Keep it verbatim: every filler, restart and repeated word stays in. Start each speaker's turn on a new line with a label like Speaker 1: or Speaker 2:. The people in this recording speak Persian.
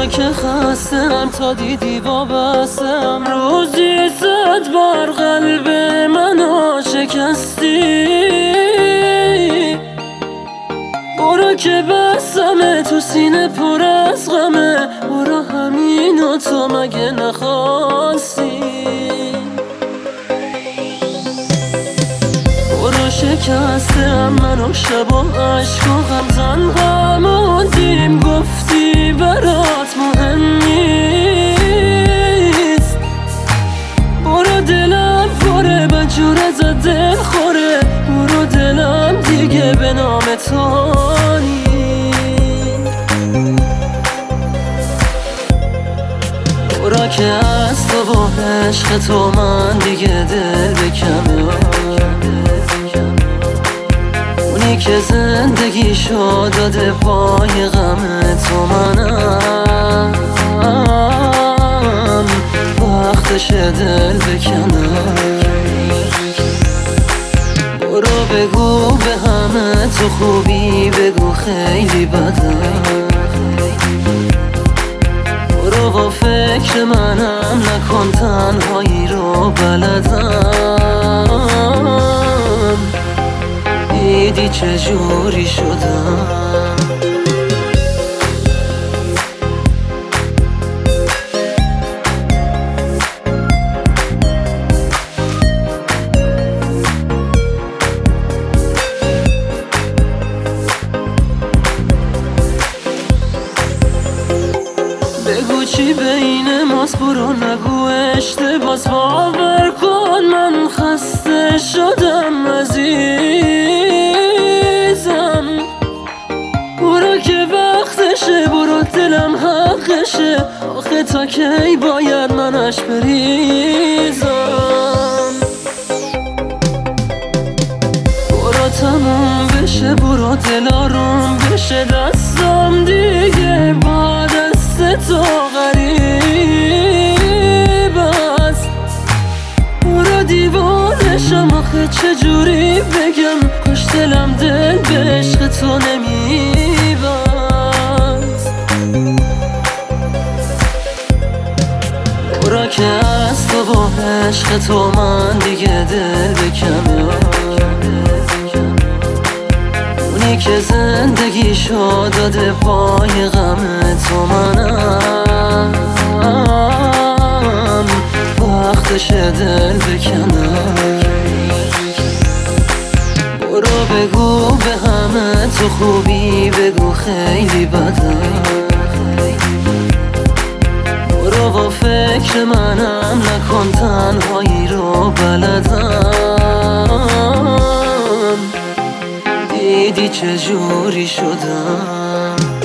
Speaker 1: برو که خستم تا دیدی وابستم، روزی زد بر قلب منو شکستی. برو که بستمه تو سینه پر از غمه، برو همینو تو مگه نخواستی. برو شکستم منو شب و عشق و غم تنها موندیم، گفتی برات مهم نیست. برو دلم پره بجور ازت دل خوره، برو دلم دیگه به نام تو نیست. برو که از تو و عشق تو من دیگه دل بکنم، اونی که زندگیشو داده پای غم تو منم، وقتش دل بکنم. برو بگو به همه تو خوبی، بگو خیلی بدم. برو با فکر منم نکن تنهایی رو بلدم، دیدی چجوری شدم. بگو چی بین ماست، برو نگو اشتباس، باور کن من خسته شدم عزیزم. برو که وقتشه، برو دلم حقشه، آخه تا کی باید منش بریزم. برو تموم بشه، برو دل آروم بشه، دستم دیگه با دست تو غریب است. برو دیوانشم آخه چجوری بگم، کاش دلم دل به عشق تو نمیبست. برو که از تو و عشق تو من دیگه دل بکنم، اونی که زندگیشو داده پای غم تو منم، وقتش دل بکنم. برو بگو به همه تو خوبی، بگو خیلی بدم. برو با فکر منم نکن تنهایی رو بلدم، دیدی چجوری شدم.